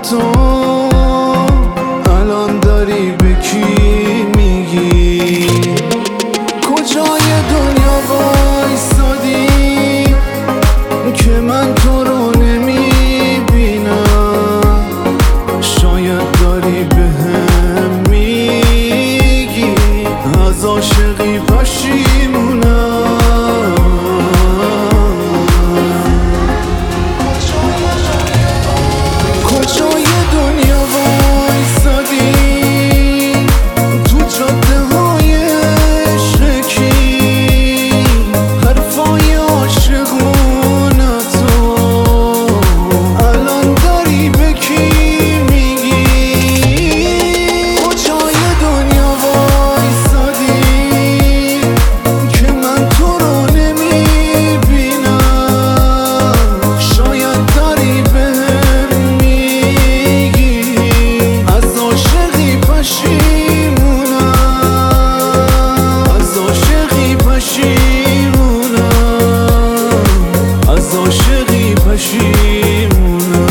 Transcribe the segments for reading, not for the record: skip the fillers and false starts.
تو الان داری به کی میگی؟ کجای دنیا وایسادی که من تو رو نمیبینم؟ شاید داری بهم میگی از عاشقی پشیمونم. کجای دنیا وایسادی تو جاده های عشقی، حرفای عاشقونه تو الان داری به کی میگی؟ کجای دنیا وایسادی که من تو رو نمیبینم؟ شاید داری بهم میگی از عاشقی پشیمونم، از عاشقی پشیمونم، از عاشقی پشیمونم.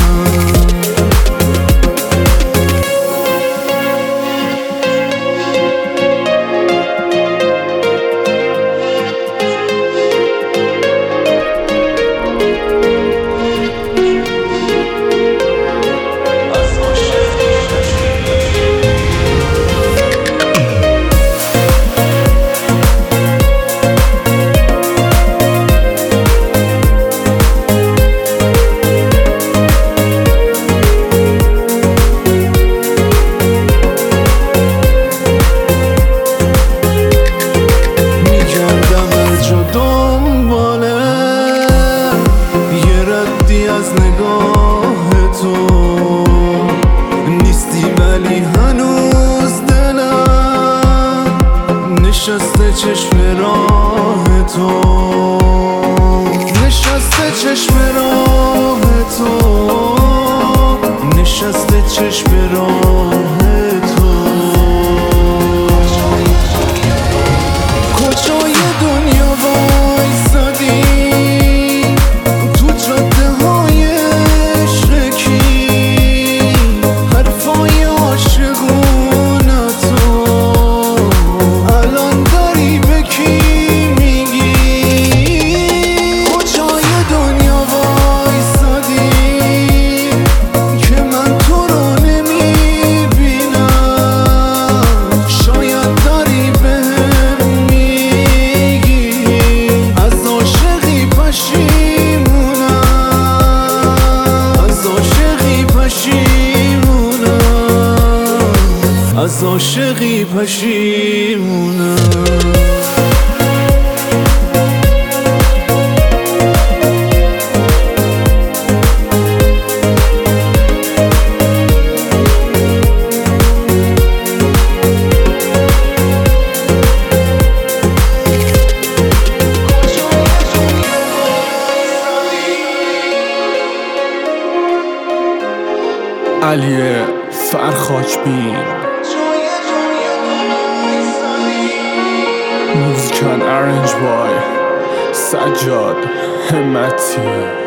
از نگاه تو نیستی ولی هنوز دلم نشسته چشم راه تو، نشسته چشم راه تو، نشسته چشم راه تو. کجای دنیا وایسادی تو جاده های عشقی، حرفای عاشقونه تو الان داری به کی میگی؟ کجای دنیا وایسادی که من تو رو نمیبینم؟ شاید داری بهم میگی از عاشقی پشیمونم، از عاشقی پشیمونم، از عاشقی پشیمونم. علی فرخاچبین موزیک and arranged by سجاد همتی.